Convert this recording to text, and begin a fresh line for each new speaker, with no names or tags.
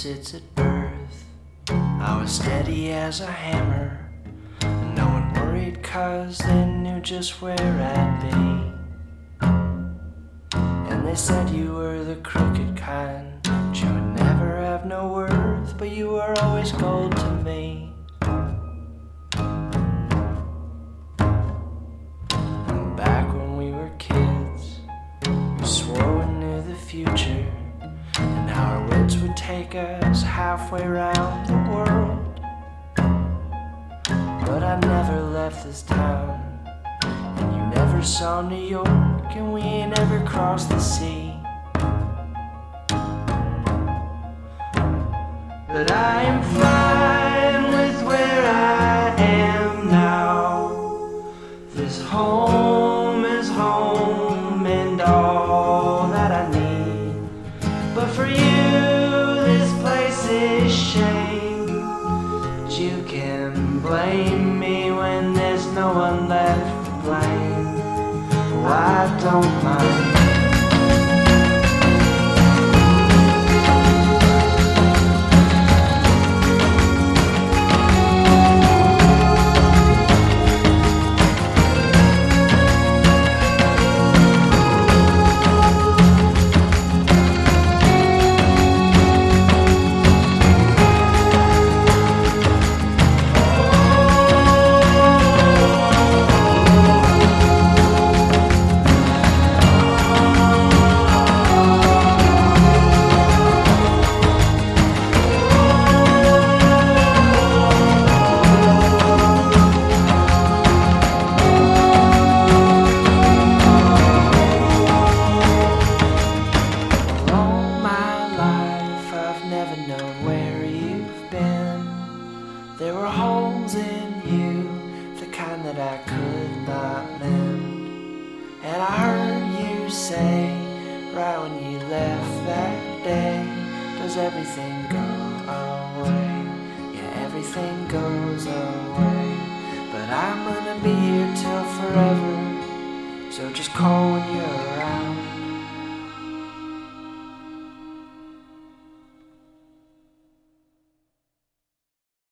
opposites at birth. I was steady as a hammer, and no one worried 'cause they knew just where I'd be. And they said you were the crooked kind, that you would never have no worth, but you were always gold to me. And back when we were kids, we swore we knew the future, and our words would take us halfway around the world. But I never left this town, and you never saw New York, and we ain't ever crossed the sea. But I am fine with where I am now. This home is home and all that I need. But for you, this place is shame. But you can blame me when there's no one left to blame. Oh, I don't mind. There were holes in you, the kind that I could not mend. And I heard you say, right when you left that day, does everything go away? Yeah, everything goes away. But I'm gonna be here till forever, so just call when you're around.